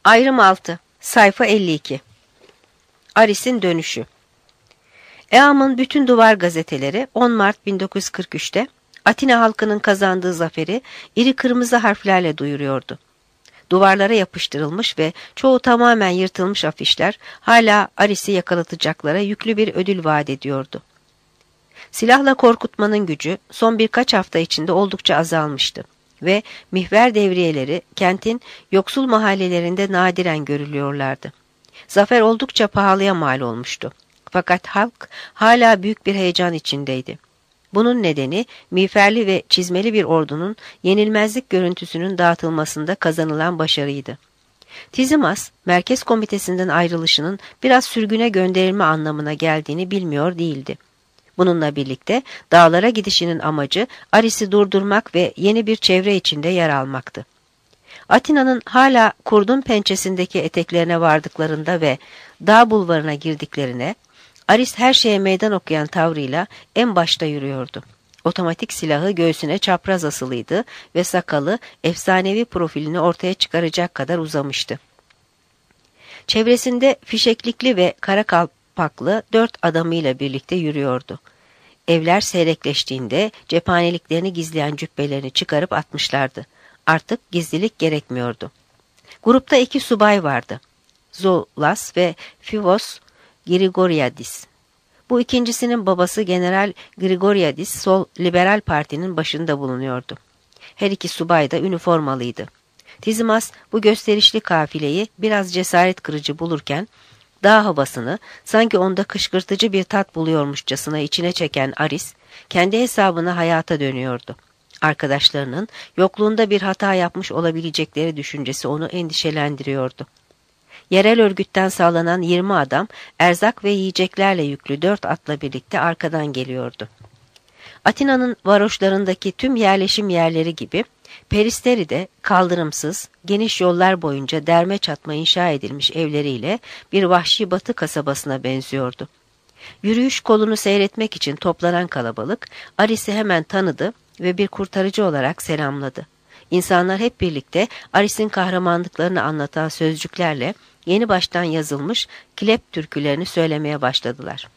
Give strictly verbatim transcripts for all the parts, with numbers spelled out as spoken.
Ayrım altı. Sayfa elli iki. Aris'in dönüşü. Eam'ın bütün duvar gazeteleri on Mart bin dokuz yüz kırk üç'te Atina halkının kazandığı zaferi iri kırmızı harflerle duyuruyordu. Duvarlara yapıştırılmış ve çoğu tamamen yırtılmış afişler hala Aris'i yakalatacaklara yüklü bir ödül vaat ediyordu. Silahla korkutmanın gücü son birkaç hafta içinde oldukça azalmıştı ve mihver devriyeleri kentin yoksul mahallelerinde nadiren görülüyorlardı. Zafer oldukça pahalıya mal olmuştu. Fakat halk hala büyük bir heyecan içindeydi. Bunun nedeni miğferli ve çizmeli bir ordunun yenilmezlik görüntüsünün dağıtılmasında kazanılan başarıydı. Tizimas, Merkez Komitesi'nden ayrılışının biraz sürgüne gönderilme anlamına geldiğini bilmiyor değildi. Bununla birlikte dağlara gidişinin amacı Aris'i durdurmak ve yeni bir çevre içinde yer almaktı. Atina'nın hala kurdun pençesindeki eteklerine vardıklarında ve dağ bulvarına girdiklerine Aris her şeye meydan okuyan tavrıyla en başta yürüyordu. Otomatik silahı göğsüne çapraz asılıydı ve sakalı efsanevi profilini ortaya çıkaracak kadar uzamıştı. Çevresinde fişeklikli ve kara kalpaklı dört adamıyla birlikte yürüyordu. Evler seyrekleştiğinde cephaneliklerini gizleyen cübbelerini çıkarıp atmışlardı. Artık gizlilik gerekmiyordu. Grupta iki subay vardı. Zolas ve Fivos Grigoriadis. Bu ikincisinin babası General Grigoriadis, Sol Liberal Parti'nin başında bulunuyordu. Her iki subay da üniformalıydı. Tizimas bu gösterişli kafileyi biraz cesaret kırıcı bulurken, dağ havasını sanki onda kışkırtıcı bir tat buluyormuşçasına içine çeken Aris, kendi hesabına hayata dönüyordu. Arkadaşlarının yokluğunda bir hata yapmış olabilecekleri düşüncesi onu endişelendiriyordu. Yerel örgütten sağlanan yirmi adam erzak ve yiyeceklerle yüklü dört atla birlikte arkadan geliyordu. Atina'nın varoşlarındaki tüm yerleşim yerleri gibi Peristeri de kaldırımsız, geniş yollar boyunca derme çatma inşa edilmiş evleriyle bir vahşi batı kasabasına benziyordu. Yürüyüş kolunu seyretmek için toplanan kalabalık Aris'i hemen tanıdı ve bir kurtarıcı olarak selamladı. İnsanlar hep birlikte Aris'in kahramanlıklarını anlatan sözcüklerle yeni baştan yazılmış Kilep türkülerini söylemeye başladılar.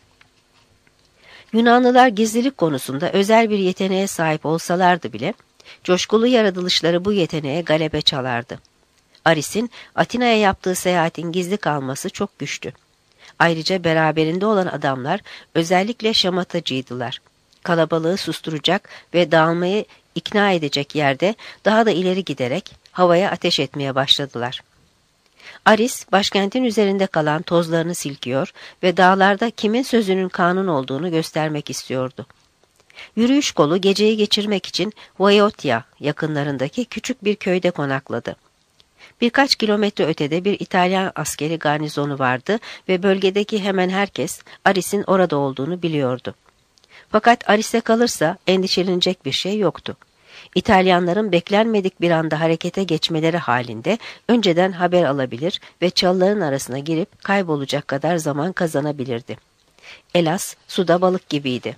Yunanlılar gizlilik konusunda özel bir yeteneğe sahip olsalardı bile, coşkulu yaratılışları bu yeteneğe galebe çalardı. Aris'in Atina'ya yaptığı seyahatin gizli kalması çok güçtü. Ayrıca beraberinde olan adamlar özellikle şamatacıydılar. Kalabalığı susturacak ve dağılmayı ikna edecek yerde daha da ileri giderek havaya ateş etmeye başladılar. Aris, başkentin üzerinde kalan tozlarını silkiyor ve dağlarda kimin sözünün kanun olduğunu göstermek istiyordu. Yürüyüş kolu geceyi geçirmek için Vaiotya yakınlarındaki küçük bir köyde konakladı. Birkaç kilometre ötede bir İtalyan askeri garnizonu vardı ve bölgedeki hemen herkes Aris'in orada olduğunu biliyordu. Fakat Aris'e kalırsa endişelenecek bir şey yoktu. İtalyanların beklenmedik bir anda harekete geçmeleri halinde önceden haber alabilir ve çalıların arasına girip kaybolacak kadar zaman kazanabilirdi. Elas suda balık gibiydi.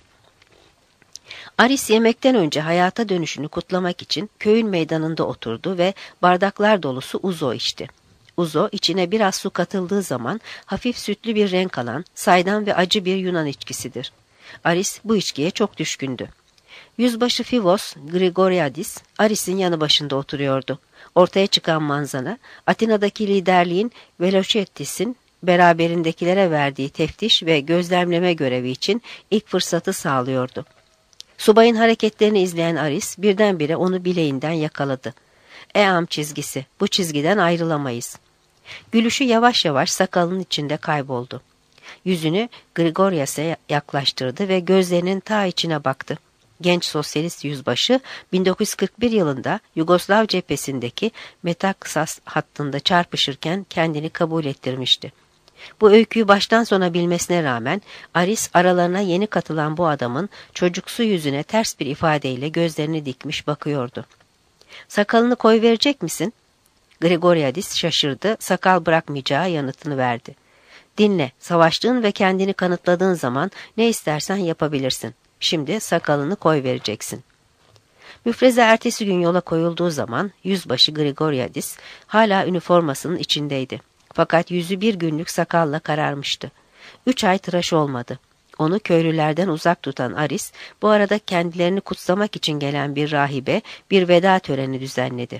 Aris yemekten önce hayata dönüşünü kutlamak için köyün meydanında oturdu ve bardaklar dolusu uzo içti. Uzo içine biraz su katıldığı zaman hafif sütlü bir renk alan saydam ve acı bir Yunan içkisidir. Aris bu içkiye çok düşkündü. Yüzbaşı Fivos Grigoriadis, Aris'in yanı başında oturuyordu. Ortaya çıkan manzara, Atina'daki liderliğin Velocettis'in beraberindekilere verdiği teftiş ve gözlemleme görevi için ilk fırsatı sağlıyordu. Subayın hareketlerini izleyen Aris birdenbire onu bileğinden yakaladı. Eam çizgisi, bu çizgiden ayrılamayız. Gülüşü yavaş yavaş sakalının içinde kayboldu. Yüzünü Grigorias'a yaklaştırdı ve gözlerinin ta içine baktı. Genç sosyalist yüzbaşı bin dokuz yüz kırk bir yılında Yugoslav cephesindeki Metaksas hattında çarpışırken kendini kabul ettirmişti. Bu öyküyü baştan sona bilmesine rağmen Aris aralarına yeni katılan bu adamın çocuksu yüzüne ters bir ifadeyle gözlerini dikmiş bakıyordu. "Sakalını koyverecek misin?" Grigoriadis şaşırdı, sakal bırakmayacağı yanıtını verdi. "Dinle, savaştığın ve kendini kanıtladığın zaman ne istersen yapabilirsin. Şimdi sakalını koyvereceksin." Müfreze ertesi gün yola koyulduğu zaman yüzbaşı Grigoriadis hala üniformasının içindeydi. Fakat yüzü bir günlük sakalla kararmıştı. Üç ay tıraş olmadı. Onu köylülerden uzak tutan Aris, bu arada kendilerini kutsamak için gelen bir rahibe bir veda töreni düzenledi.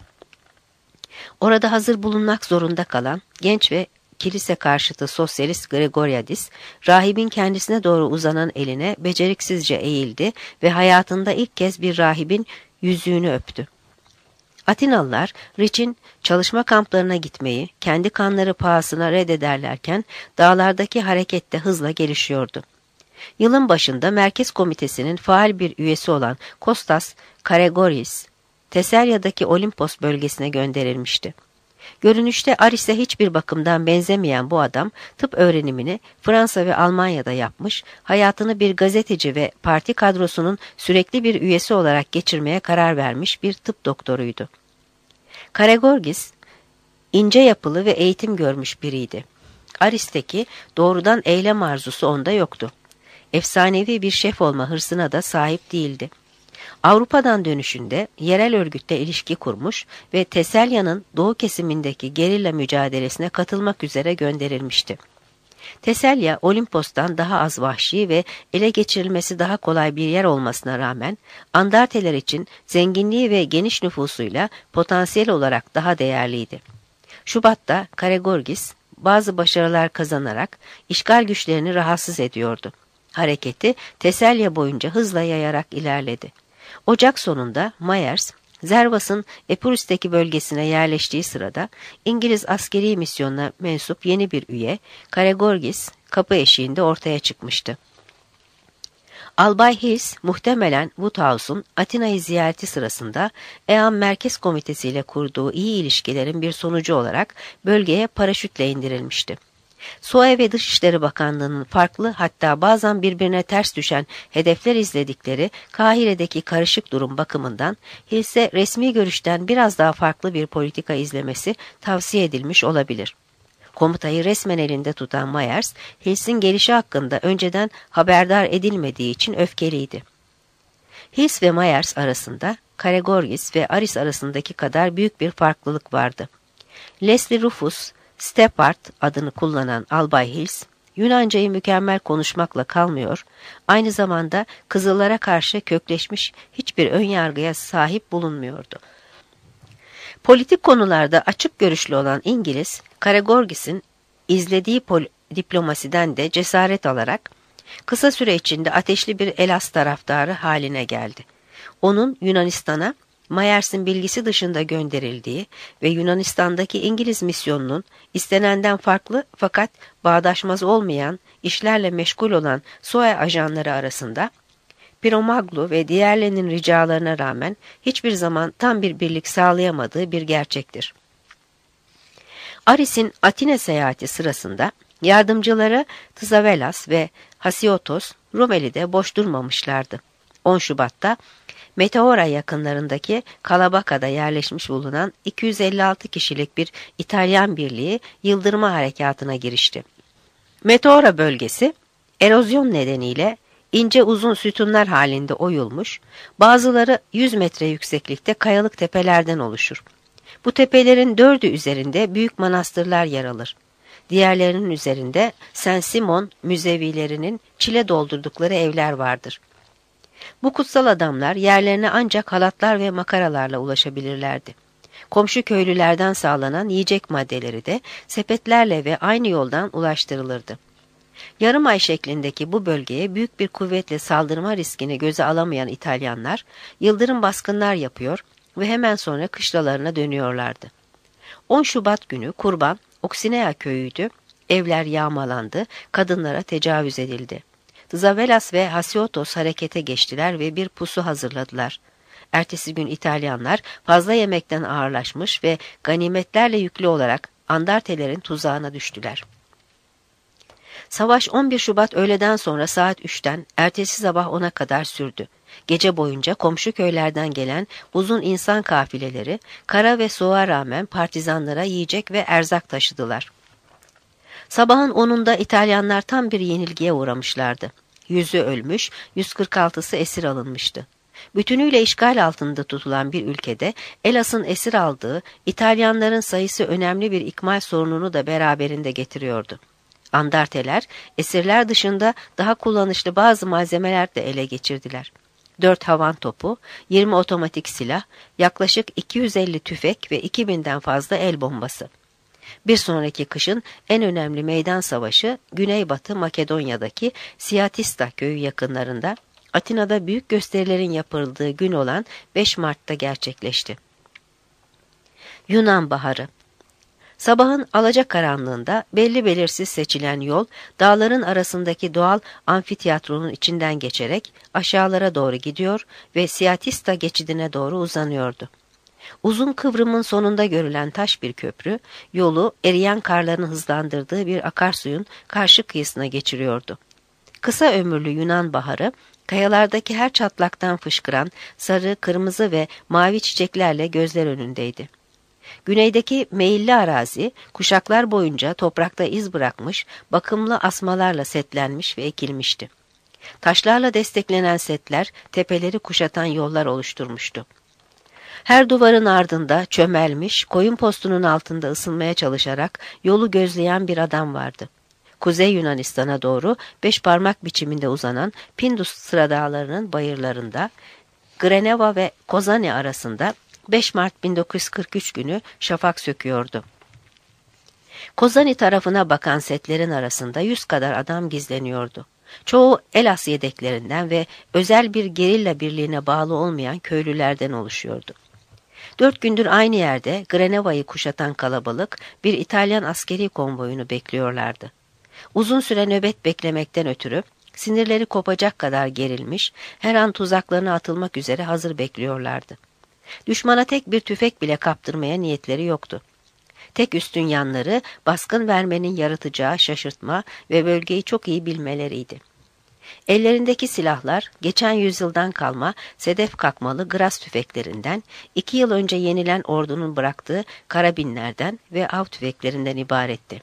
Orada hazır bulunmak zorunda kalan genç ve kilise karşıtı sosyalist Grigoriadis, rahibin kendisine doğru uzanan eline beceriksizce eğildi ve hayatında ilk kez bir rahibin yüzüğünü öptü. Atinalılar, Rich'in çalışma kamplarına gitmeyi kendi kanları pahasına reddederlerken dağlardaki hareket de hızla gelişiyordu. Yılın başında Merkez Komitesi'nin faal bir üyesi olan Kostas Karagoris, Teselya'daki Olimpos bölgesine gönderilmişti. Görünüşte Aris'e hiçbir bakımdan benzemeyen bu adam tıp öğrenimini Fransa ve Almanya'da yapmış, hayatını bir gazeteci ve parti kadrosunun sürekli bir üyesi olarak geçirmeye karar vermiş bir tıp doktoruydu. Karagorgis, ince yapılı ve eğitim görmüş biriydi. Aris'teki doğrudan eylem arzusu onda yoktu. Efsanevi bir şef olma hırsına da sahip değildi. Avrupa'dan dönüşünde yerel örgütle ilişki kurmuş ve Teselya'nın doğu kesimindeki gerilla mücadelesine katılmak üzere gönderilmişti. Teselya, Olimpos'tan daha az vahşi ve ele geçirilmesi daha kolay bir yer olmasına rağmen, Andarteler için zenginliği ve geniş nüfusuyla potansiyel olarak daha değerliydi. Şubat'ta Karagorgis bazı başarılar kazanarak işgal güçlerini rahatsız ediyordu. Hareketi Teselya boyunca hızla yayarak ilerledi. Ocak sonunda Myers, Zervas'ın Epirus'taki bölgesine yerleştiği sırada İngiliz askeri misyonuna mensup yeni bir üye, Karagorgis, kapı eşiğinde ortaya çıkmıştı. Albay Hills, muhtemelen Woodhouse'un Atina'yı ziyareti sırasında E A M Merkez Komitesi ile kurduğu iyi ilişkilerin bir sonucu olarak bölgeye paraşütle indirilmişti. Soğe ve Dışişleri Bakanlığı'nın farklı, hatta bazen birbirine ters düşen hedefler izledikleri Kahire'deki karışık durum bakımından Hills'e resmi görüşten biraz daha farklı bir politika izlemesi tavsiye edilmiş olabilir. Komutayı resmen elinde tutan Myers, Hills'in gelişi hakkında önceden haberdar edilmediği için öfkeliydi. Hills ve Myers arasında Karagorgis ve Aris arasındaki kadar büyük bir farklılık vardı. Leslie Rufus Steppard adını kullanan Albay Hills, Yunancayı mükemmel konuşmakla kalmıyor, aynı zamanda Kızıllara karşı kökleşmiş hiçbir önyargıya sahip bulunmuyordu. Politik konularda açık görüşlü olan İngiliz, Karagorgis'in izlediği diplomasiden de cesaret alarak, kısa süre içinde ateşli bir Elas taraftarı haline geldi. Onun Yunanistan'a, Myers'in bilgisi dışında gönderildiği ve Yunanistan'daki İngiliz misyonunun istenenden farklı fakat bağdaşmaz olmayan işlerle meşgul olan Soe ajanları arasında Piromaglu ve diğerlerinin ricalarına rağmen hiçbir zaman tam bir birlik sağlayamadığı bir gerçektir. Aris'in Atina seyahati sırasında yardımcıları Tızavelas ve Hasiotos Rumeli'de boş durmamışlardı. on Şubat'ta Meteora yakınlarındaki Kalabaka'da yerleşmiş bulunan iki yüz elli altı kişilik bir İtalyan birliği yıldırma harekatına girişti. Meteora bölgesi erozyon nedeniyle ince uzun sütunlar halinde oyulmuş, bazıları yüz metre yükseklikte kayalık tepelerden oluşur. Bu tepelerin dördü üzerinde büyük manastırlar yer alır. Diğerlerinin üzerinde Saint Simon müzevilerinin çile doldurdukları evler vardır. Bu kutsal adamlar yerlerine ancak halatlar ve makaralarla ulaşabilirlerdi. Komşu köylülerden sağlanan yiyecek maddeleri de sepetlerle ve aynı yoldan ulaştırılırdı. Yarım ay şeklindeki bu bölgeye büyük bir kuvvetle saldırma riskini göze alamayan İtalyanlar, yıldırım baskınlar yapıyor ve hemen sonra kışlalarına dönüyorlardı. on Şubat günü kurban Oksinea köyüydü, evler yağmalandı, kadınlara tecavüz edildi. Zavelas ve Hasiotos harekete geçtiler ve bir pusu hazırladılar. Ertesi gün İtalyanlar fazla yemekten ağırlaşmış ve ganimetlerle yüklü olarak Andartelerin tuzağına düştüler. Savaş on bir Şubat öğleden sonra saat üçten ertesi sabah ona kadar sürdü. Gece boyunca komşu köylerden gelen uzun insan kafileleri kara ve soğuğa rağmen partizanlara yiyecek ve erzak taşıdılar. Sabahın onunda İtalyanlar tam bir yenilgiye uğramışlardı. Yüzü ölmüş, yüz kırk altısı esir alınmıştı. Bütünüyle işgal altında tutulan bir ülkede Elas'ın esir aldığı İtalyanların sayısı önemli bir ikmal sorununu da beraberinde getiriyordu. Andarteler, esirler dışında daha kullanışlı bazı malzemeler de ele geçirdiler. dört havan topu, yirmi otomatik silah, yaklaşık iki yüz elli tüfek ve iki binden fazla el bombası. Bir sonraki kışın en önemli meydan savaşı Güneybatı Makedonya'daki Siatista köyü yakınlarında, Atina'da büyük gösterilerin yapıldığı gün olan beş Mart'ta gerçekleşti. Yunan Baharı. Sabahın alacakaranlığında belli belirsiz seçilen yol, dağların arasındaki doğal amfiteyatronun içinden geçerek aşağılara doğru gidiyor ve Siatista geçidine doğru uzanıyordu. Uzun kıvrımın sonunda görülen taş bir köprü, yolu eriyen karların hızlandırdığı bir akarsuyun karşı kıyısına geçiriyordu. Kısa ömürlü Yunan baharı, kayalardaki her çatlaktan fışkıran sarı, kırmızı ve mavi çiçeklerle gözler önündeydi. Güneydeki meyilli arazi, kuşaklar boyunca toprakta iz bırakmış, bakımlı asmalarla setlenmiş ve ekilmişti. Taşlarla desteklenen setler, tepeleri kuşatan yollar oluşturmuştu. Her duvarın ardında çömelmiş, koyun postunun altında ısınmaya çalışarak yolu gözleyen bir adam vardı. Kuzey Yunanistan'a doğru beş parmak biçiminde uzanan Pindus sıra dağlarının bayırlarında, Greneva ve Kozani arasında beş Mart bin dokuz yüz kırk üç günü şafak söküyordu. Kozani tarafına bakan setlerin arasında yüz kadar adam gizleniyordu. Çoğu Elas yedeklerinden ve özel bir gerilla birliğine bağlı olmayan köylülerden oluşuyordu. Dört gündür aynı yerde Greneva'yı kuşatan kalabalık bir İtalyan askeri konvoyunu bekliyorlardı. Uzun süre nöbet beklemekten ötürü sinirleri kopacak kadar gerilmiş, her an tuzaklarına atılmak üzere hazır bekliyorlardı. Düşmana tek bir tüfek bile kaptırmaya niyetleri yoktu. Tek üstün yanları baskın vermenin yaratacağı şaşırtma ve bölgeyi çok iyi bilmeleriydi. Ellerindeki silahlar geçen yüzyıldan kalma sedef kakmalı Gras tüfeklerinden, iki yıl önce yenilen ordunun bıraktığı karabinlerden ve av tüfeklerinden ibaretti.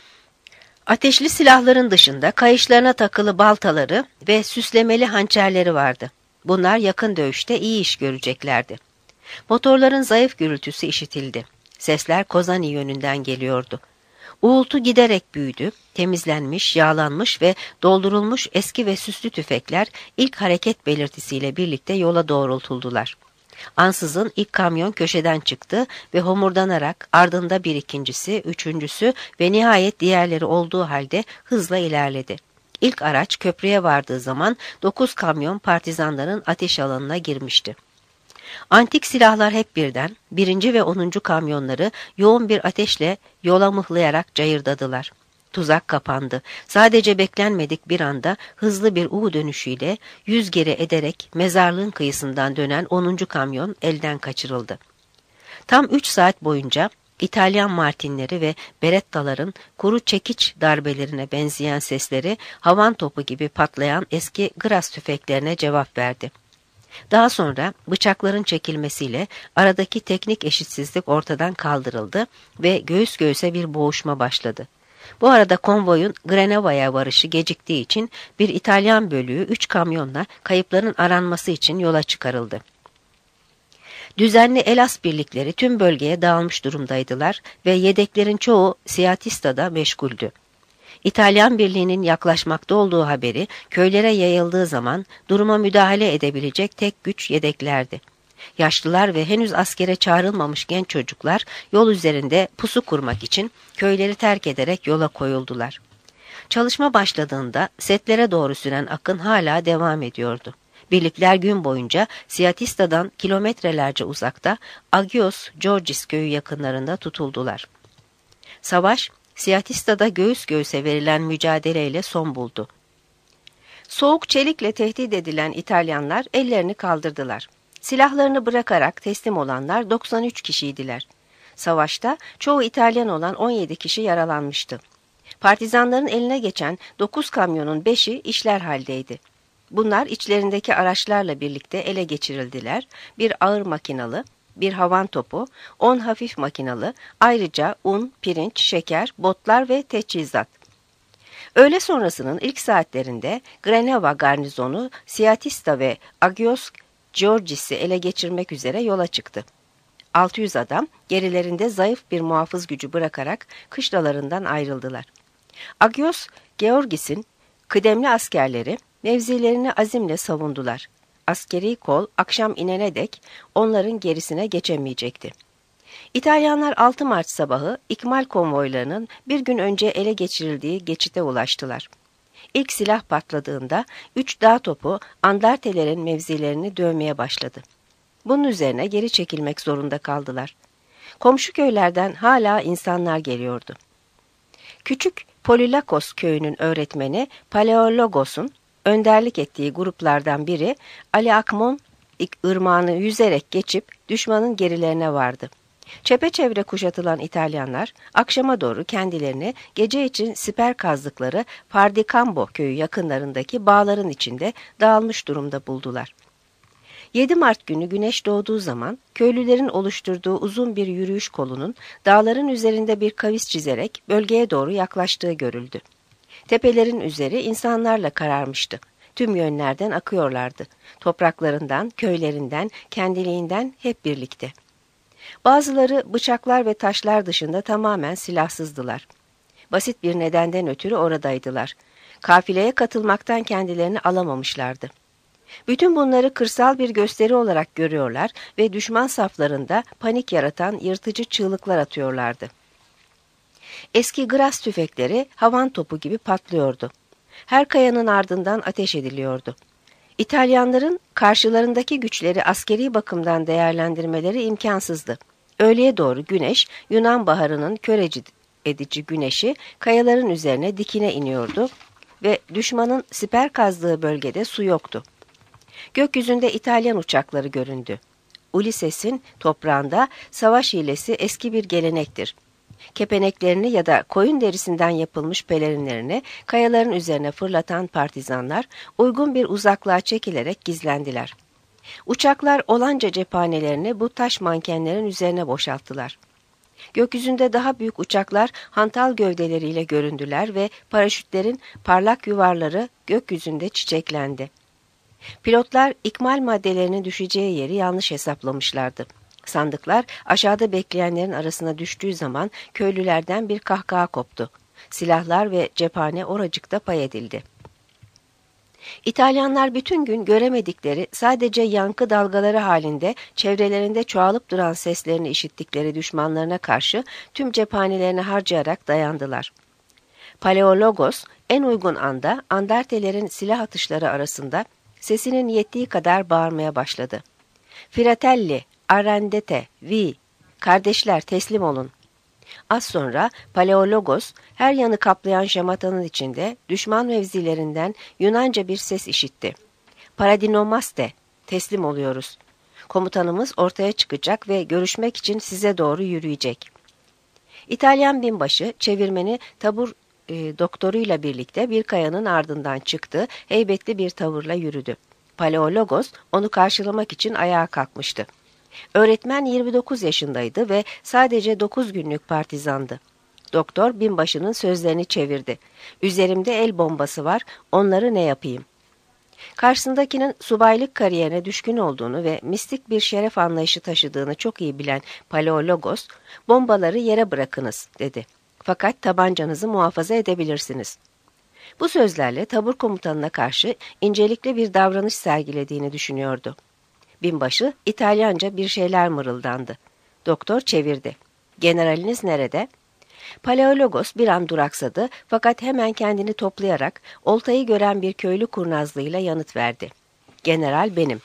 Ateşli silahların dışında kayışlarına takılı baltaları ve süslemeli hançerleri vardı. Bunlar yakın dövüşte iyi iş göreceklerdi. Motorların zayıf gürültüsü işitildi. Sesler Kozani yönünden geliyordu. Uğultu giderek büyüdü, temizlenmiş, yağlanmış ve doldurulmuş eski ve süslü tüfekler ilk hareket belirtisiyle birlikte yola doğrultuldular. Ansızın ilk kamyon köşeden çıktı ve homurdanarak ardında bir ikincisi, üçüncüsü ve nihayet diğerleri olduğu halde hızla ilerledi. İlk araç köprüye vardığı zaman dokuz kamyon partizanların ateş alanına girmişti. Antik silahlar hep birden birinci ve onuncu kamyonları yoğun bir ateşle yola mıhlayarak cayırdadılar. Tuzak kapandı. Sadece beklenmedik bir anda hızlı bir U dönüşüyle yüz geri ederek mezarlığın kıyısından dönen onuncu kamyon elden kaçırıldı. Tam üç saat boyunca İtalyan martinleri ve berettaların kuru çekiç darbelerine benzeyen sesleri havan topu gibi patlayan eski Gras tüfeklerine cevap verdi. Daha sonra bıçakların çekilmesiyle aradaki teknik eşitsizlik ortadan kaldırıldı ve göğüs göğüse bir boğuşma başladı. Bu arada konvoyun Greneva'ya varışı geciktiği için bir İtalyan bölüğü üç kamyonla kayıpların aranması için yola çıkarıldı. Düzenli Elas birlikleri tüm bölgeye dağılmış durumdaydılar ve yedeklerin çoğu Siatista'da meşguldü. İtalyan birliğinin yaklaşmakta olduğu haberi köylere yayıldığı zaman duruma müdahale edebilecek tek güç yedeklerdi. Yaşlılar ve henüz askere çağrılmamış genç çocuklar yol üzerinde pusu kurmak için köyleri terk ederek yola koyuldular. Çalışma başladığında setlere doğru süren akın hala devam ediyordu. Birlikler gün boyunca Siatista'dan kilometrelerce uzakta Agios Georgis köyü yakınlarında tutuldular. Savaş, Siatista'da göğüs göğüse verilen mücadeleyle son buldu. Soğuk çelikle tehdit edilen İtalyanlar ellerini kaldırdılar. Silahlarını bırakarak teslim olanlar doksan üç kişiydiler. Savaşta çoğu İtalyan olan on yedi kişi yaralanmıştı. Partizanların eline geçen dokuz kamyonun beşi işler haldeydi. Bunlar içlerindeki araçlarla birlikte ele geçirildiler. Bir ağır makinalı, bir havan topu, on hafif makinalı, ayrıca un, pirinç, şeker, botlar ve teçhizat. Öğle sonrasının ilk saatlerinde Greneva garnizonu Siatista ve Agios Georgis'i ele geçirmek üzere yola çıktı. altı yüz adam gerilerinde zayıf bir muhafız gücü bırakarak kışlalarından ayrıldılar. Agios, Georgis'in kıdemli askerleri mevzilerini azimle savundular. Askeri kol akşam inene dek onların gerisine geçemeyecekti. İtalyanlar altı Mart sabahı ikmal konvoylarının bir gün önce ele geçirildiği geçite ulaştılar. İlk silah patladığında üç dağ topu andartelerin mevzilerini dövmeye başladı. Bunun üzerine geri çekilmek zorunda kaldılar. Komşu köylerden hala insanlar geliyordu. Küçük Polilakos köyünün öğretmeni Paleologos'un önderlik ettiği gruplardan biri Ali Akmon ırmağını yüzerek geçip düşmanın gerilerine vardı. Çepeçevre kuşatılan İtalyanlar akşama doğru kendilerini gece için siper kazdıkları Pardicambo köyü yakınlarındaki bağların içinde dağılmış durumda buldular. yedi Mart günü güneş doğduğu zaman köylülerin oluşturduğu uzun bir yürüyüş kolunun dağların üzerinde bir kavis çizerek bölgeye doğru yaklaştığı görüldü. Tepelerin üzeri insanlarla kararmıştı. Tüm yönlerden akıyorlardı. Topraklarından, köylerinden, kendiliğinden hep birlikte. Bazıları bıçaklar ve taşlar dışında tamamen silahsızdılar. Basit bir nedenden ötürü oradaydılar. Kafileye katılmaktan kendilerini alamamışlardı. Bütün bunları kırsal bir gösteri olarak görüyorlar ve düşman saflarında panik yaratan yırtıcı çığlıklar atıyorlardı. Eski gras tüfekleri havan topu gibi patlıyordu. Her kayanın ardından ateş ediliyordu. İtalyanların karşılarındaki güçleri askeri bakımdan değerlendirmeleri imkansızdı. Öğleye doğru güneş, Yunan baharının kör edici güneşi kayaların üzerine dikine iniyordu ve düşmanın siper kazdığı bölgede su yoktu. Gökyüzünde İtalyan uçakları göründü. Ulysses'in toprağında savaş hilesi eski bir gelenektir. Kepeneklerini ya da koyun derisinden yapılmış pelerinlerini kayaların üzerine fırlatan partizanlar uygun bir uzaklığa çekilerek gizlendiler. Uçaklar olanca cephanelerini bu taş mankenlerin üzerine boşalttılar. Gökyüzünde daha büyük uçaklar hantal gövdeleriyle göründüler ve paraşütlerin parlak yuvarları gökyüzünde çiçeklendi. Pilotlar ikmal maddelerinin düşeceği yeri yanlış hesaplamışlardı. Sandıklar aşağıda bekleyenlerin arasına düştüğü zaman köylülerden bir kahkaha koptu. Silahlar ve cephane oracıkta pay edildi. İtalyanlar bütün gün göremedikleri, sadece yankı dalgaları halinde çevrelerinde çoğalıp duran seslerini işittikleri düşmanlarına karşı tüm cephanelerini harcayarak dayandılar. Paleologos en uygun anda andartelerin silah atışları arasında sesinin yettiği kadar bağırmaya başladı. Fratelli, arrendete, vi, kardeşler teslim olun. Az sonra Paleologos her yanı kaplayan şamatanın içinde düşman mevzilerinden Yunanca bir ses işitti. Paradinomaste, teslim oluyoruz. Komutanımız ortaya çıkacak ve görüşmek için size doğru yürüyecek. İtalyan binbaşı çevirmeni tabur e, doktoruyla birlikte bir kayanın ardından çıktı, heybetli bir tavırla yürüdü. Paleologos onu karşılamak için ayağa kalkmıştı. Öğretmen yirmi dokuz yaşındaydı ve sadece dokuz günlük partizandı. Doktor binbaşının sözlerini çevirdi. Üzerimde el bombası var, onları ne yapayım? Karşısındakinin subaylık kariyerine düşkün olduğunu ve mistik bir şeref anlayışı taşıdığını çok iyi bilen Paleologos, bombaları yere bırakınız dedi. Fakat tabancanızı muhafaza edebilirsiniz. Bu sözlerle tabur komutanına karşı incelikli bir davranış sergilediğini düşünüyordu. Binbaşı İtalyanca bir şeyler mırıldandı. Doktor çevirdi. Generaliniz nerede? Paleologos bir an duraksadı fakat hemen kendini toplayarak oltayı gören bir köylü kurnazlığıyla yanıt verdi. General benim.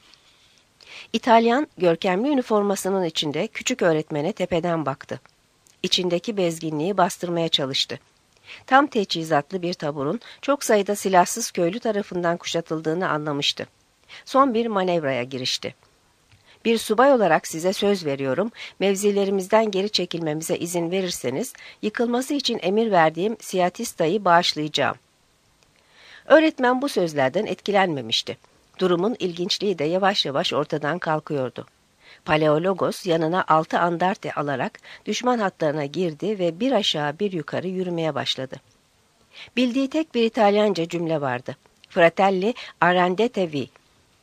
İtalyan görkemli üniformasının içinde küçük öğretmene tepeden baktı. İçindeki bezginliği bastırmaya çalıştı. Tam teçhizatlı bir taburun çok sayıda silahsız köylü tarafından kuşatıldığını anlamıştı. Son bir manevraya girişti. Bir subay olarak size söz veriyorum, mevzilerimizden geri çekilmemize izin verirseniz, yıkılması için emir verdiğim Siatista'yı bağışlayacağım. Öğretmen bu sözlerden etkilenmemişti. Durumun ilginçliği de yavaş yavaş ortadan kalkıyordu. Paleologos yanına altı andarte alarak düşman hatlarına girdi ve bir aşağı bir yukarı yürümeye başladı. Bildiği tek bir İtalyanca cümle vardı. Fratelli arrendete vi.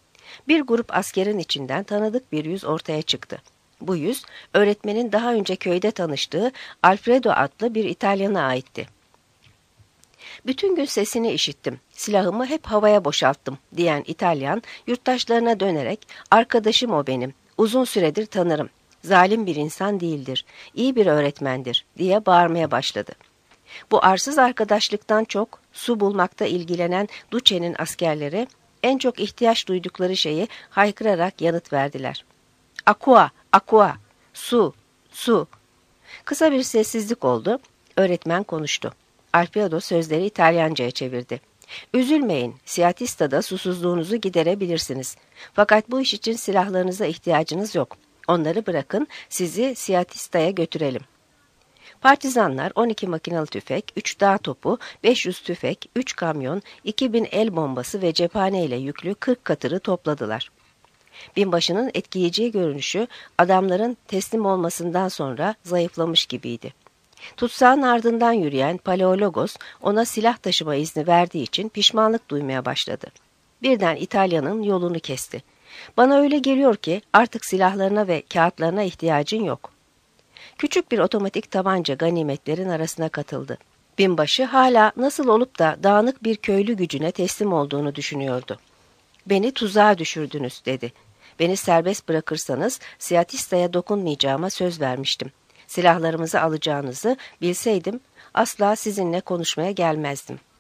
Bir grup askerin içinden tanıdık bir yüz ortaya çıktı. Bu yüz, öğretmenin daha önce köyde tanıştığı Alfredo adlı bir İtalyana aitti. "Bütün gün sesini işittim, silahımı hep havaya boşalttım," diyen İtalyan, yurttaşlarına dönerek, "Arkadaşım o benim, uzun süredir tanırım, zalim bir insan değildir, iyi bir öğretmendir," diye bağırmaya başladı. Bu arsız arkadaşlıktan çok, su bulmakta ilgilenen Duce'nin askerleri, en çok ihtiyaç duydukları şeyi haykırarak yanıt verdiler. "Aqua, aqua, su, su." Kısa bir sessizlik oldu. Öğretmen konuştu. Alfredo sözleri İtalyanca'ya çevirdi. "Üzülmeyin, Siatista'da susuzluğunuzu giderebilirsiniz. Fakat bu iş için silahlarınıza ihtiyacınız yok. Onları bırakın, sizi Siatista'ya götürelim." Partizanlar on iki makinalı tüfek, üç dağ topu, beş yüz tüfek, üç kamyon, iki bin el bombası ve cephane ile yüklü kırk katırı topladılar. Binbaşının etkileyici görünüşü adamların teslim olmasından sonra zayıflamış gibiydi. Tutsağın ardından yürüyen Paleologos ona silah taşıma izni verdiği için pişmanlık duymaya başladı. Birden İtalya'nın yolunu kesti. "Bana öyle geliyor ki artık silahlarına ve kağıtlarına ihtiyacın yok." Küçük bir otomatik tabanca ganimetlerin arasına katıldı. Binbaşı hala nasıl olup da dağınık bir köylü gücüne teslim olduğunu düşünüyordu. "Beni tuzağa düşürdünüz," dedi. "Beni serbest bırakırsanız Siatista'ya dokunmayacağıma söz vermiştim. Silahlarımızı alacağınızı bilseydim asla sizinle konuşmaya gelmezdim."